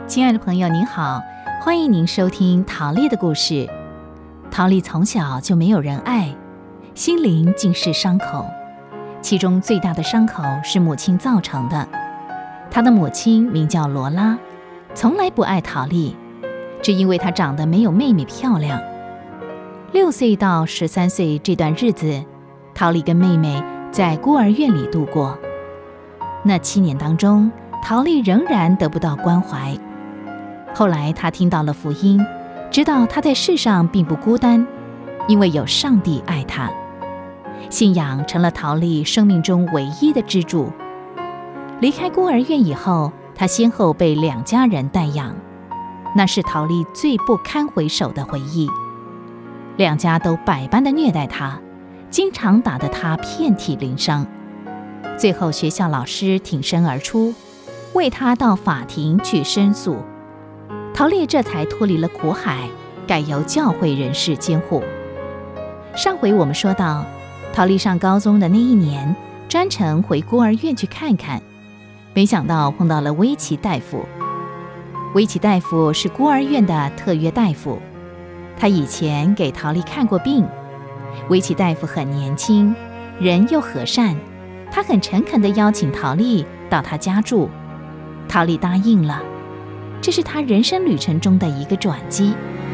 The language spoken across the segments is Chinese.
亲爱的朋友您好，欢迎您收听陶丽的故事。陶丽从小就没有人爱，心灵尽是伤口，其中最大的伤口是母亲造成的。她的母亲名叫罗拉，从来不爱陶丽，只因为她长得没有妹妹漂亮。6岁到13岁这段日子，陶丽跟妹妹在孤儿院里度过。那7年当中，陶丽仍然得不到关怀。后来她听到了福音，知道她在世上并不孤单，因为有上帝爱她。信仰成了陶丽生命中唯一的支柱。离开孤儿院以后，她先后被2家人带养，那是陶丽最不堪回首的回忆。2家都百般的虐待她，经常打得她遍体鳞伤。最后学校老师挺身而出，为她到法庭去申诉。陶丽这才脱离了苦海，改由教会人士监护。上回我们说到，陶丽上高中的那一年，专程回孤儿院去看看，没想到碰到了威奇大夫。威奇大夫是孤儿院的特约大夫，他以前给陶丽看过病。威奇大夫很年轻，人又和善，他很诚恳地邀请陶丽到他家住。陶丽答应了，这是他人生旅程中的一个转机。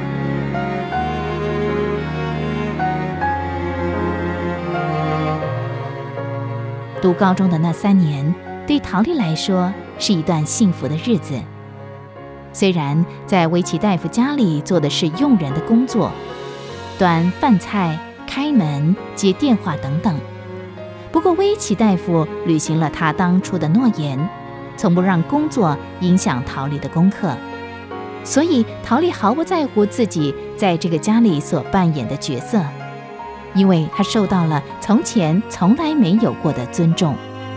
读高中的那3年，对陶丽来说是一段幸福的日子。虽然在威奇大夫家里做的是佣人的工作，端饭菜、开门、接电话等等，不过威奇大夫履行了他当初的诺言，从不让工作影响陶丽的功课，所以陶丽毫不在乎自己在这个家里所扮演的角色，因为她受到了从前从来没有过的尊重。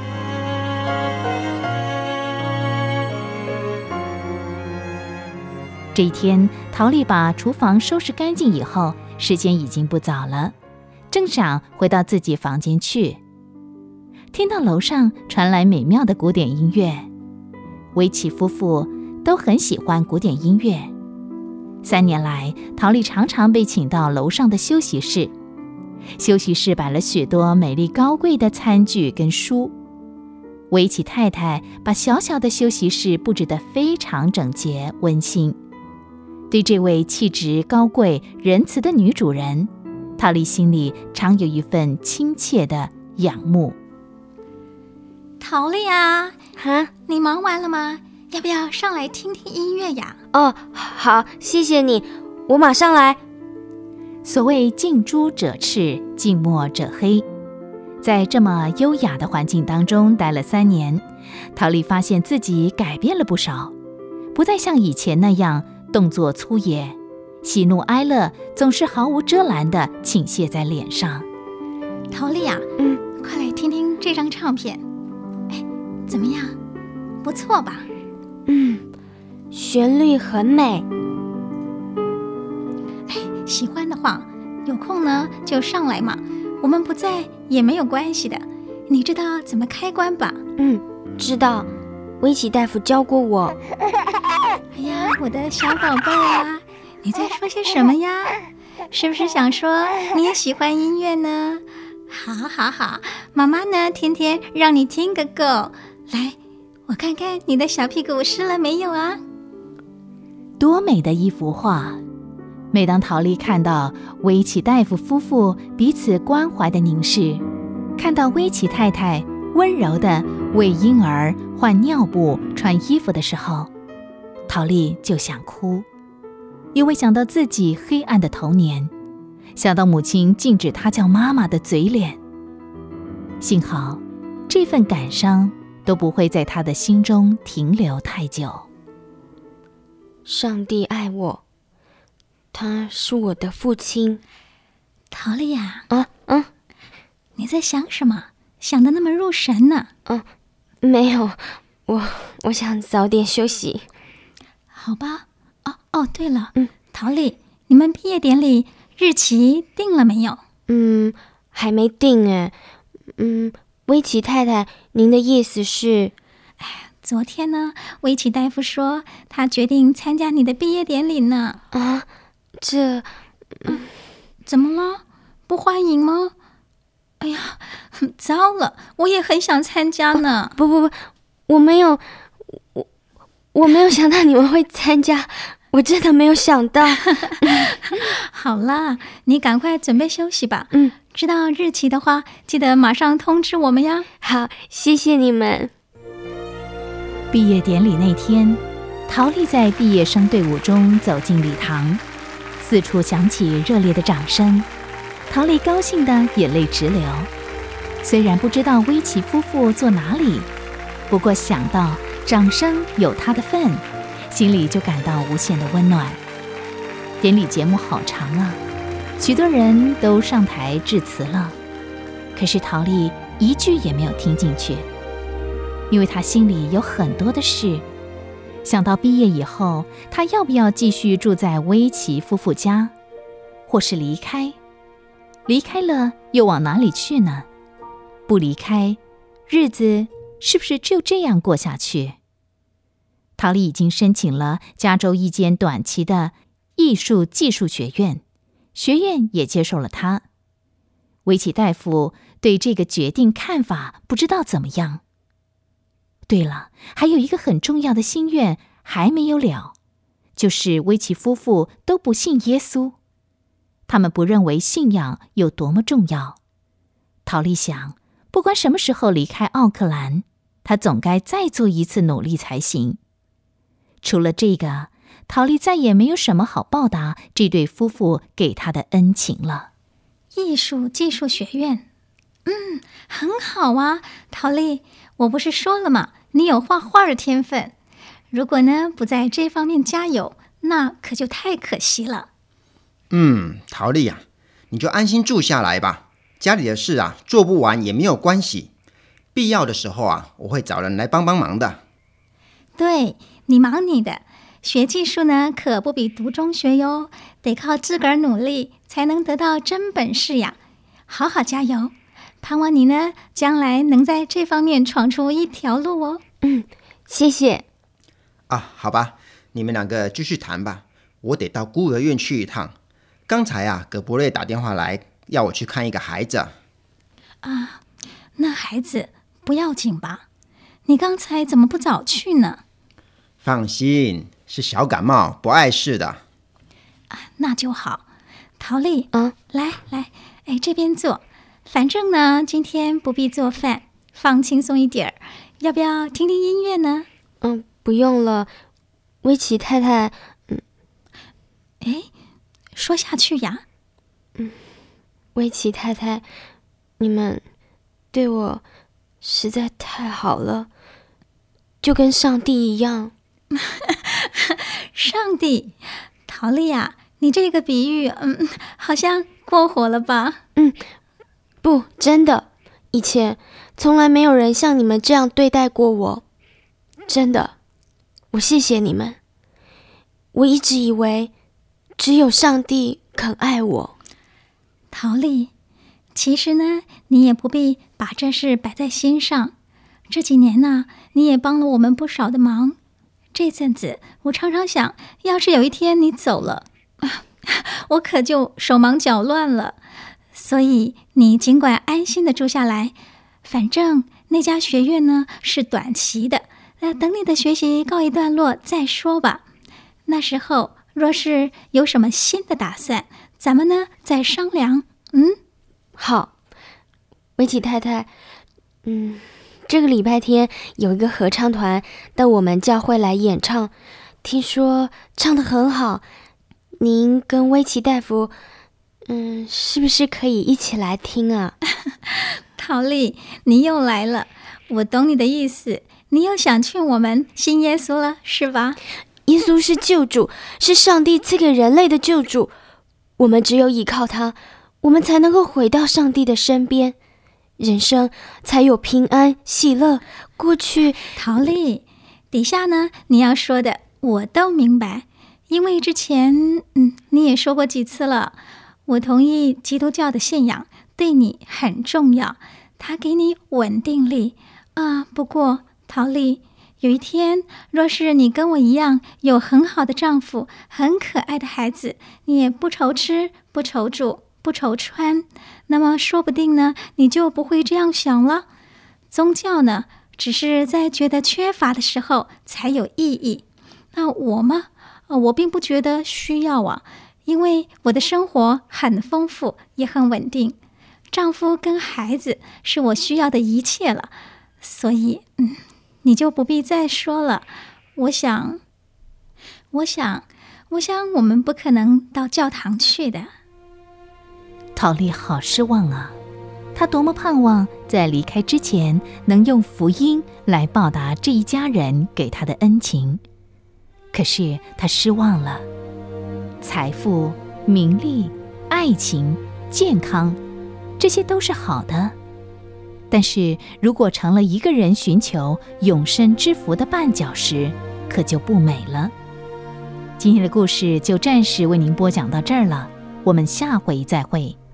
这一天，陶丽把厨房收拾干净以后，时间已经不早了，正想回到自己房间去，听到楼上传来美妙的古典音乐。维奇夫妇都很喜欢古典音乐。3年来，陶丽常常被请到楼上的休息室。休息室摆了许多美丽高贵的餐具跟书。维奇太太把小小的休息室布置得非常整洁温馨。对这位气质高贵仁慈的女主人，陶丽心里常有一份亲切的仰慕。 陶丽啊，你忙完了吗？要不要上来听听音乐呀？ 哦，好，谢谢你，我马上来。 所谓近朱者赤，近墨者黑。在这么优雅的环境当中待了3年，陶丽发现自己改变了不少，不再像以前那样动作粗野，喜怒哀乐总是毫无遮拦地倾泻在脸上。 陶丽啊，快来听听这张唱片。怎么样？不错吧？ 旋律很美。 喜欢的话，有空呢就上来嘛，我们不在也没有关系的。你知道怎么开关吧？ 知道，威奇大夫教过我。 哎呀，我的小宝贝啊，你在说些什么呀？是不是想说你也喜欢音乐呢？好，妈妈呢天天让你听个够。来，我看看你的小屁股湿了没有啊？ 多美的一幅画！每当陶丽看到威奇大夫夫妇彼此关怀的凝视，看到威奇太太温柔地为婴儿换尿布穿衣服的时候，陶丽就想哭，因为想到自己黑暗的童年，想到母亲禁止她叫妈妈的嘴脸。幸好这份感伤都不会在她的心中停留太久。 上帝爱我，他是我的父亲。 陶丽呀， 你在想什么？想得那么入神呢？ 没有，我想早点休息。 好吧。对了，陶丽，你们毕业典礼日期定了没有？ 还没定哎。威奇太太，您的意思是？ 昨天呢，威奇大夫说他决定参加你的毕业典礼呢。 啊，这…… 怎么了？不欢迎吗？哎呀，糟了，我也很想参加呢。 不，我没有想到你们会参加，我真的没有想到。 好啦，你赶快准备休息吧。知道日期的话，记得马上通知我们呀。 好，谢谢你们。 毕业典礼那天，陶丽在毕业生队伍中走进礼堂，四处响起热烈的掌声。陶丽高兴得眼泪直流。虽然不知道威奇夫妇坐哪里，不过想到掌声有他的份，心里就感到无限的温暖。典礼节目好长啊，许多人都上台致辞了，可是陶丽一句也没有听进去，因为她心里有很多的事。想到毕业以后，她要不要继续住在威奇夫妇家，或是离开？离开了又往哪里去呢？不离开，日子是不是就这样过下去？陶丽已经申请了加州一间短期的艺术技术学院，学院也接受了他。威奇大夫对这个决定看法不知道怎么样。对了，还有一个很重要的心愿还没有了，就是威奇夫妇都不信耶稣，他们不认为信仰有多么重要。陶丽想，不管什么时候离开奥克兰，他总该再做一次努力才行。除了这个，陶丽再也没有什么好报答这对夫妇给她的恩情了。 艺术技术学院，很好啊，陶丽，我不是说了吗？你有画画的天分，如果呢不在这方面加油，那可就太可惜了。 陶丽啊，你就安心住下来吧，家里的事啊做不完也没有关系，必要的时候啊，我会找人来帮忙的。 对，你忙你的，学技术呢可不比读中学哟，得靠自个儿努力才能得到真本事呀。好好加油，盼望你呢将来能在这方面闯出一条路哦。 谢谢。 啊，好吧，你们两个继续谈吧，我得到孤儿院去一趟。刚才啊，葛伯瑞打电话来要我去看一个孩子。 啊，那孩子不要紧吧？你刚才怎么不早去呢？ 放心，是小感冒，不碍事的。 那就好。陶丽，来，这边坐。反正呢，今天不必做饭，放轻松一点儿。要不要听听音乐呢？ 不用了，威奇太太。 说下去呀。 威奇太太，你们对我实在太好了，就跟上帝一样。 上帝，陶丽啊，你这个比喻，好像过火了吧？ 不，真的，以前从来没有人像你们这样对待过我，真的，我谢谢你们。我一直以为只有上帝肯爱我。 陶丽，其实呢，你也不必把这事摆在心上。这几年呢，你也帮了我们不少的忙。这阵子我常常想，要是有一天你走了，我可就手忙脚乱了。所以你尽管安心的住下来，反正那家学院呢是短期的，等你的学习告一段落再说吧。那时候若是有什么新的打算，咱们呢再商量。 好，威奇太太，这个礼拜天有一个合唱团到我们教会来演唱，听说唱得很好，您跟威奇大夫是不是可以一起来听啊？ 陶丽，你又来了，我懂你的意思，你又想劝我们信耶稣了，是吧？ 耶稣是救主，是上帝赐给人类的救主，我们只有依靠他，我们才能够回到上帝的身边，人生才有平安喜乐。过去， 陶丽，底下呢你要说的我都明白，因为之前你也说过几次了，我同意基督教的信仰对你很重要，它给你稳定力啊。不过陶丽， 有一天，若是你跟我一样有很好的丈夫，很可爱的孩子，你也不愁吃，不愁住，不愁穿，那么说不定呢，你就不会这样想了。宗教呢，只是在觉得缺乏的时候才有意义。那我吗？我并不觉得需要啊，因为我的生活很丰富，也很稳定。丈夫跟孩子是我需要的一切了，所以你就不必再说了。我想我们不可能到教堂去的。 陶丽好失望啊，她多么盼望在离开之前能用福音来报答这一家人给她的恩情，可是她失望了。财富、名利、爱情、健康，这些都是好的，但是如果成了一个人寻求永生之福的绊脚石，可就不美了。今天的故事就暂时为您播讲到这儿了，我们下回再会。